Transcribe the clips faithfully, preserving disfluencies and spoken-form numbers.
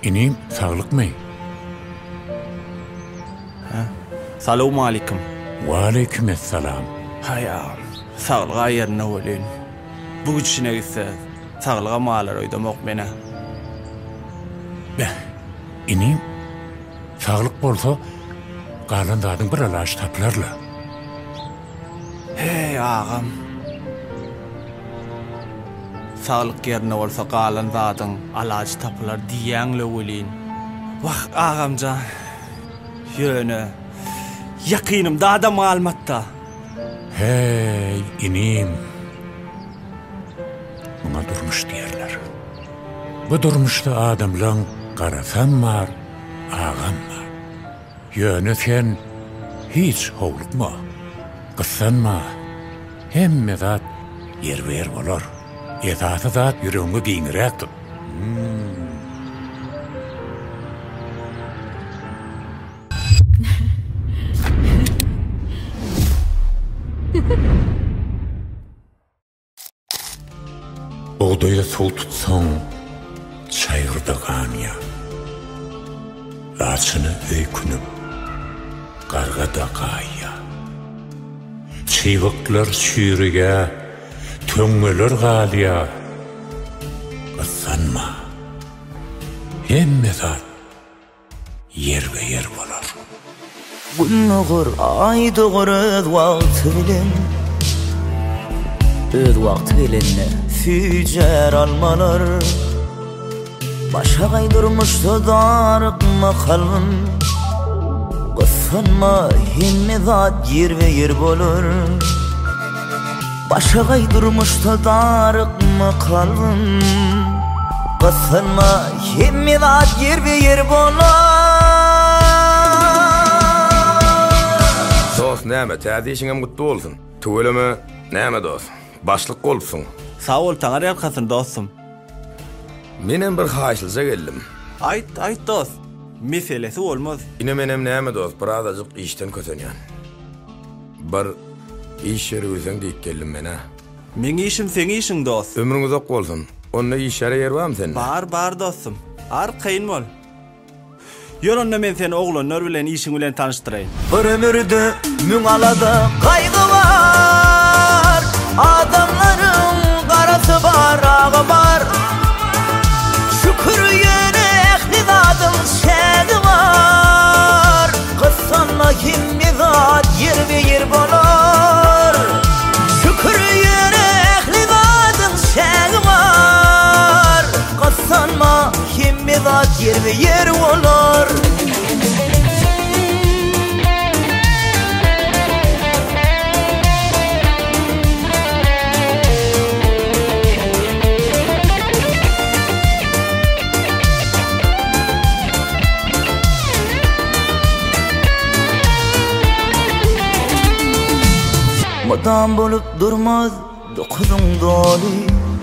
İnim sağlık mı? Salamu aleyküm. Wa aleykümselam. Haya, sağlığa yerine olun. Bu güçüne gitse, sağlığa mağalar oydamak mene. Beh, inim sağlık bolsa, galan dadın bir alaş taplarla. Hey ağam. Sağlık yerine olsa galan dadın alaç taplar diýänle olin. Vah ağamcan. Yöne. Yakinim daha da malumatta. Hey inim. Buna durmuş diyerler. Bu durmuşta adamlan qarasam var, ağam var. Yöne sen hiç hovlukma, qıssanma. Hemme zat yer ver bolar. Esası zat yüreğine giňiräkdir. Hmm. Oğdayda sol tutsan, çayırda ya. Laçını öykünüp, qargada qayya. Çıyvıklar çürüge, töngüler galiya. Qıssanma, hemme zat yer ve yer bolar. Gün oğur, ay doğur öz vaqtı bilen. Öz vaqtı bilenine fücer almalar. Başa gaydırmıştı darıkma kalbim. Qıssanma hemme zat yer ve yer bolar. Başa gaydırmıştı darıkma kalbim. Qıssanma hemme zat yer ve yer bolar. Dost näme, täze işiňem gutly bolsun. Tüweleme näme dost? Başlyk bolsun. Sağ ol taňar ýarkasyn dostum. Menem bir haýşylja geldim. Ayt, ayt dost. Meselesi olmaz. Ine menem näme dost? Birazajyk işden kösenýän. Bir iş ýeri özüň diýip geldim mene. Meň işim seň işiň dost. Ömrüň uzak bolsun. Onda iş ýeri ýer barmy sende? Bar, bar dostum. Ar kıyın bol. Ýolunda men seni oglanyr bilen işiň bilen tanıştyraýyn. Bir ömürde müň alada gaýgy bar. Adamlaryň garasy bar, agy bar. Şükür ýene ähli zadyň şädi bar. Qıssanma hemme zat yer we yer bolar. Şükür ýene ähli zadyň şädi bar. Qıssanma hemme zat yer we yer bolar. Madam bolup durmaz dokuduň doli.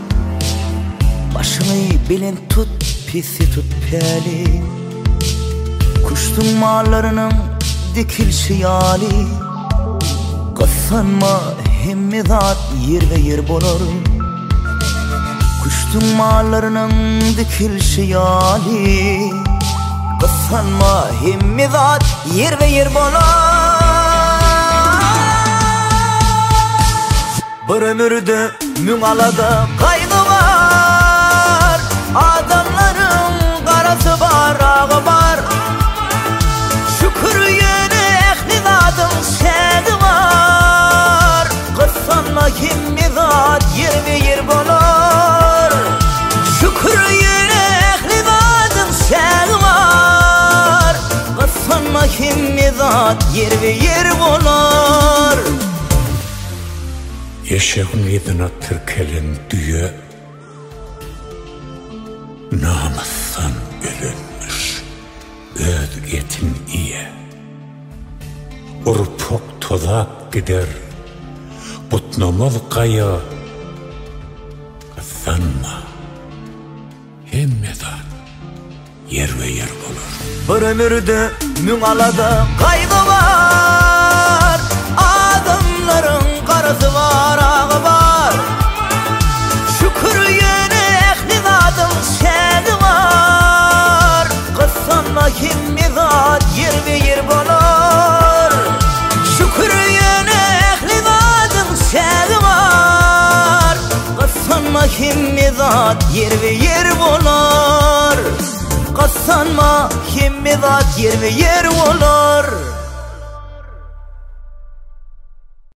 Başyny bilen tut, pisi tut päli. Kuştuň mallarynyň dikilşi ýaly. Qıssanma hemme zat yer we yer bolar. Kuştuň mallarynyň dikilşi ýaly. Qıssanma hemme zat yer we yer bolar. Bir ömürde müň alada gaýgy bar. Adamlaryň garasy bar, agy bar. Şükür ýene ähli zadyň şädi bar. Qıssanma hemme zat yer we yer bolar. Şükür ýene ähli zadyň şädi bar. Qıssanma hemme zat yer we yer bolar. Yaşağın yedine tırkelen düye, namussan ölünmüş, öz etin iye. Urpok tozak gider, butnamaz kaya. Qıssanma, hemme zat yer we yer bolar. Bir ömürde müň alada gaýgy bar. Adamlaryň garasy bar, agy bar. Şükür ýene ähli zadyň şädi bar. himmi zat yer ve yer bolar. Qassanma himmi zat yer ve yer bolar.